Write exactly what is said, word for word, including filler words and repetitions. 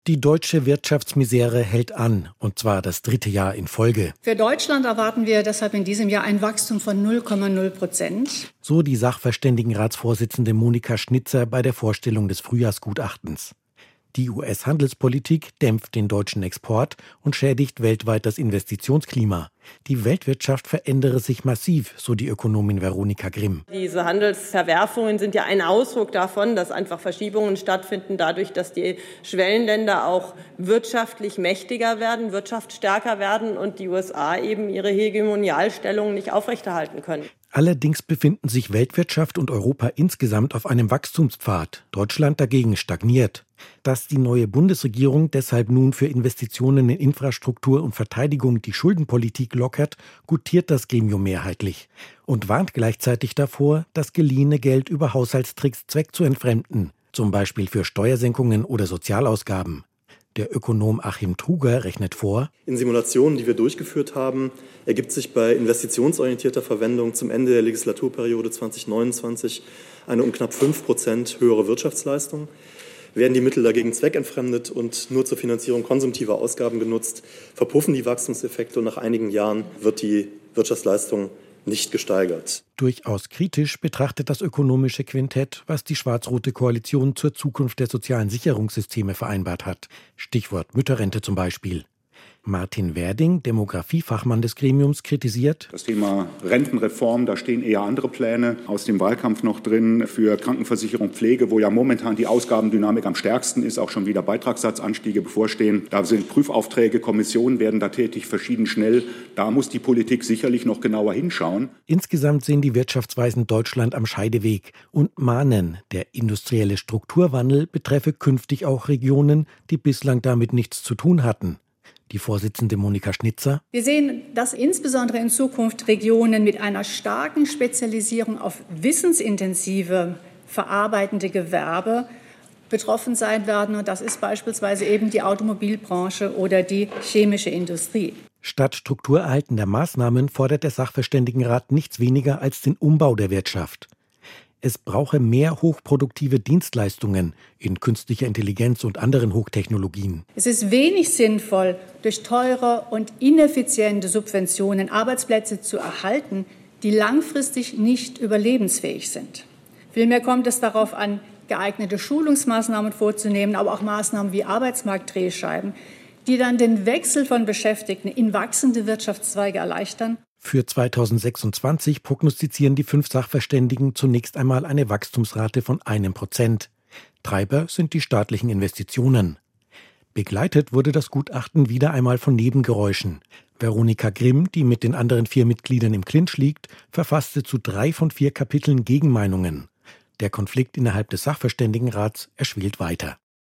Die deutsche Wirtschaftsmisere hält an, und zwar das dritte Jahr in Folge. Für Deutschland erwarten wir deshalb in diesem Jahr ein Wachstum von null Komma null Prozent. So die Sachverständigenratsvorsitzende Monika Schnitzer bei der Vorstellung des Frühjahrsgutachtens. Die U S-Handelspolitik dämpft den deutschen Export und schädigt weltweit das Investitionsklima. Die Weltwirtschaft verändere sich massiv, so die Ökonomin Veronika Grimm. Diese Handelsverwerfungen sind ja ein Ausdruck davon, dass einfach Verschiebungen stattfinden, dadurch, dass die Schwellenländer auch wirtschaftlich mächtiger werden, wirtschaftsstärker werden und die U S A eben ihre Hegemonialstellung nicht aufrechterhalten können. Allerdings befinden sich Weltwirtschaft und Europa insgesamt auf einem Wachstumspfad. Deutschland dagegen stagniert. Dass die neue Bundesregierung deshalb nun für Investitionen in Infrastruktur und Verteidigung die Schuldenpolitik lockert, gutiert das Gremium mehrheitlich und warnt gleichzeitig davor, das geliehene Geld über Haushaltstricks zweckzuentfremden, zum Beispiel für Steuersenkungen oder Sozialausgaben. Der Ökonom Achim Truger rechnet vor: In Simulationen, die wir durchgeführt haben, ergibt sich bei investitionsorientierter Verwendung zum Ende der Legislaturperiode zwanzig neunundzwanzig eine um knapp fünf Prozent höhere Wirtschaftsleistung. Werden die Mittel dagegen zweckentfremdet und nur zur Finanzierung konsumtiver Ausgaben genutzt, verpuffen die Wachstumseffekte und nach einigen Jahren wird die Wirtschaftsleistung nicht gesteigert. Durchaus kritisch betrachtet das ökonomische Quintett, was die schwarz-rote Koalition zur Zukunft der sozialen Sicherungssysteme vereinbart hat. Stichwort Mütterrente zum Beispiel. Martin Werding, Demografiefachmann des Gremiums, kritisiert: Das Thema Rentenreform, da stehen eher andere Pläne aus dem Wahlkampf noch drin. Für Krankenversicherung, Pflege, wo ja momentan die Ausgabendynamik am stärksten ist, auch schon wieder Beitragssatzanstiege bevorstehen. Da sind Prüfaufträge, Kommissionen werden da tätig, verschieden schnell. Da muss die Politik sicherlich noch genauer hinschauen. Insgesamt sehen die Wirtschaftsweisen Deutschland am Scheideweg und mahnen, der industrielle Strukturwandel betreffe künftig auch Regionen, die bislang damit nichts zu tun hatten. Die Vorsitzende Monika Schnitzer: Wir sehen, dass insbesondere in Zukunft Regionen mit einer starken Spezialisierung auf wissensintensive, verarbeitende Gewerbe betroffen sein werden. Und das ist beispielsweise eben die Automobilbranche oder die chemische Industrie. Statt strukturerhaltender Maßnahmen fordert der Sachverständigenrat nichts weniger als den Umbau der Wirtschaft. Es brauche mehr hochproduktive Dienstleistungen in künstlicher Intelligenz und anderen Hochtechnologien. Es ist wenig sinnvoll, durch teure und ineffiziente Subventionen Arbeitsplätze zu erhalten, die langfristig nicht überlebensfähig sind. Vielmehr kommt es darauf an, geeignete Schulungsmaßnahmen vorzunehmen, aber auch Maßnahmen wie Arbeitsmarktdrehscheiben, die dann den Wechsel von Beschäftigten in wachsende Wirtschaftszweige erleichtern. Für zweitausendsechsundzwanzig prognostizieren die fünf Sachverständigen zunächst einmal eine Wachstumsrate von einem Prozent. Treiber sind die staatlichen Investitionen. Begleitet wurde das Gutachten wieder einmal von Nebengeräuschen. Veronika Grimm, die mit den anderen vier Mitgliedern im Clinch liegt, verfasste zu drei von vier Kapiteln Gegenmeinungen. Der Konflikt innerhalb des Sachverständigenrats erschwillt weiter.